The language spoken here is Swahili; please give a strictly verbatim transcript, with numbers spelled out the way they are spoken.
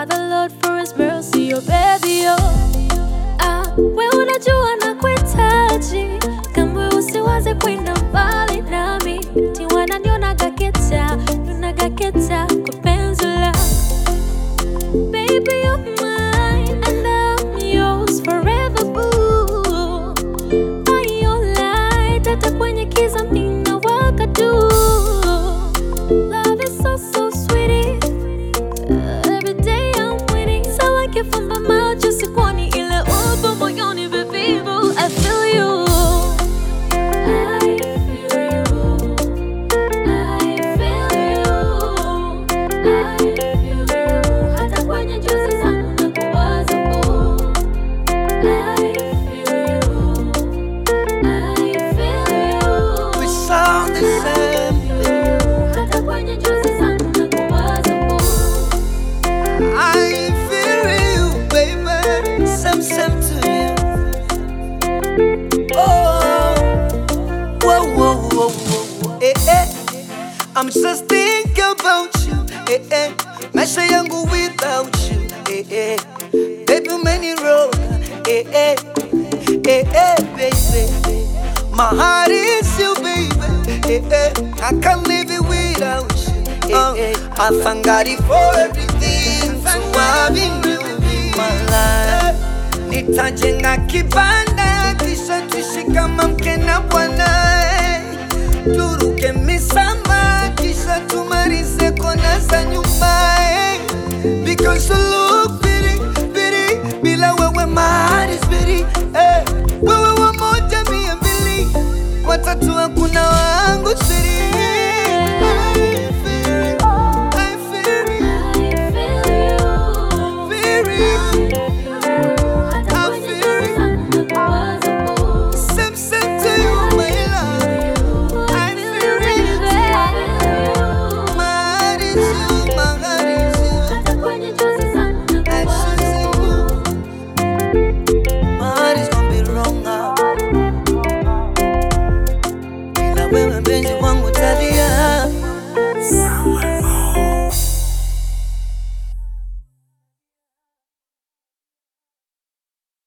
the Lord for his mercy, oh baby, oh. Ah, we unajua na kuhitaji, kama usiwaze kwenda mbali nami. Ti wananiona gaketa, nuna gaketa kwa penzi lako. Baby, you're mine, and I'm yours forever, boo. By your light, hata kwenye kiza mina waka tu. Love is so, so sweetie. Uh, every day I'm winning. So I get from my mouth, just a corny ile upo moyoni, baby, boo. I feel you. I feel you. I feel you. I feel you. Hata kwenye njozi zangu nakuwaza, boo. I feel you. I feel you. We sound the same. Hata kwenye njozi zangu nakuwaza, boo. I feel you, baby. Same, same to you. Oh, whoa, whoa, whoa, whoa. Eh, eh. I'm just thinking about you. Eh, eh. Maisha yangu without you. Eh, eh. Baby, many road. Eh, eh. Eh, eh, baby. My heart is you, baby. Eh, eh. I can't live it without you. Eh, eh. I thank God for everything. So having you in my life. Nitajenga kibanda kisha tuishi kama mke na bwana. Turuke misama kisha tumalize kona za nyuma.